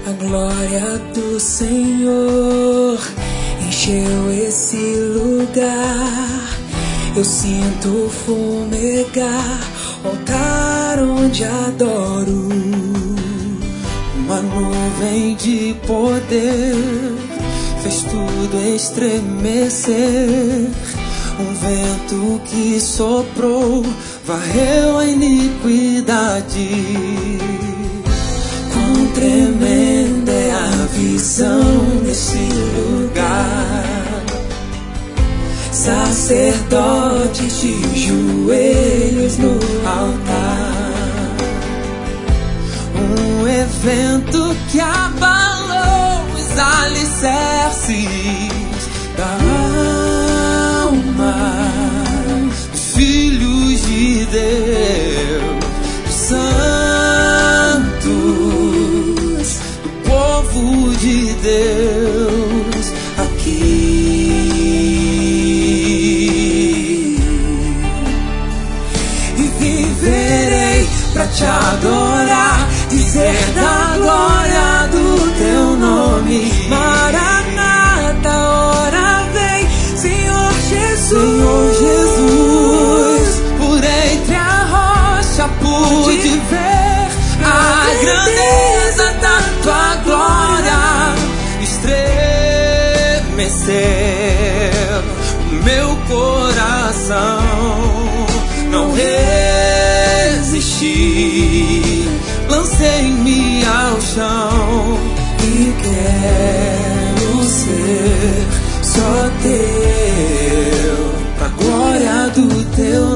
A glória do Senhor encheu esse lugar. Eu sinto fumegar o altar onde adoro. Uma nuvem de poder fez tudo estremecer. Um vento que soprou varreu a iniquidade. Quão tremenda é a visão desse lugar. Sacerdotes de joelhos no altar. Um evento que abalou os alicerces da alma dos filhos de Deus, dos santos, do povo de Deus aqui. E viverei pra te adorar, dizer da glória do teu nome. Maranata, ora vem, Senhor Jesus. Senhor Jesus, por entre a rocha pude ver a grandeza da tua glória estremecer o meu coração. Não resisti, lancei-me ao chão e quero ser só teu, pra glória do teu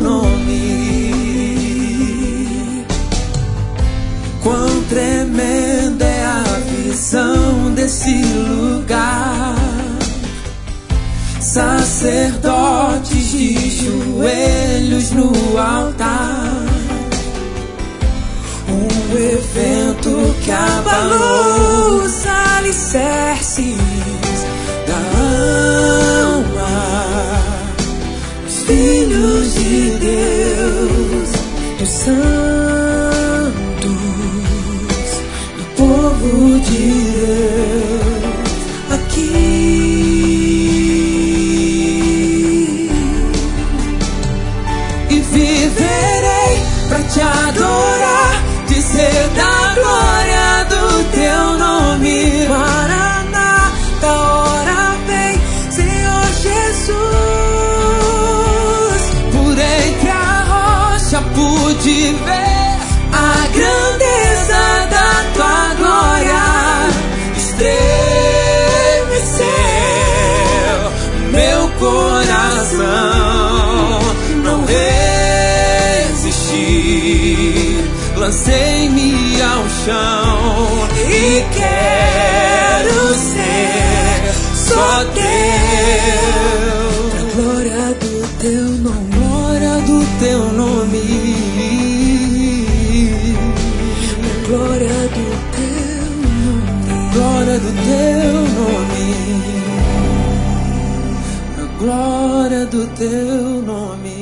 nome. Quão tremenda é a visão desse lugar. Sacerdotes de joelhos no altar. Um evento que abalou os alicerces da alma, os filhos de Deus, dos santos, do povo de Deus aqui. E viverei pra te adorar, dizer da glória do teu nome. Maranata, ora vem, Senhor Jesus. Por entre a rocha pude ver a grandeza da tua glória estremeceu meu coração. Não resisti, lancei-me ao chão e quero ser só teu, pra glória do teu nome. Glória do teu nome, pra glória do teu nome. Glória do teu nome, pra glória do teu nome.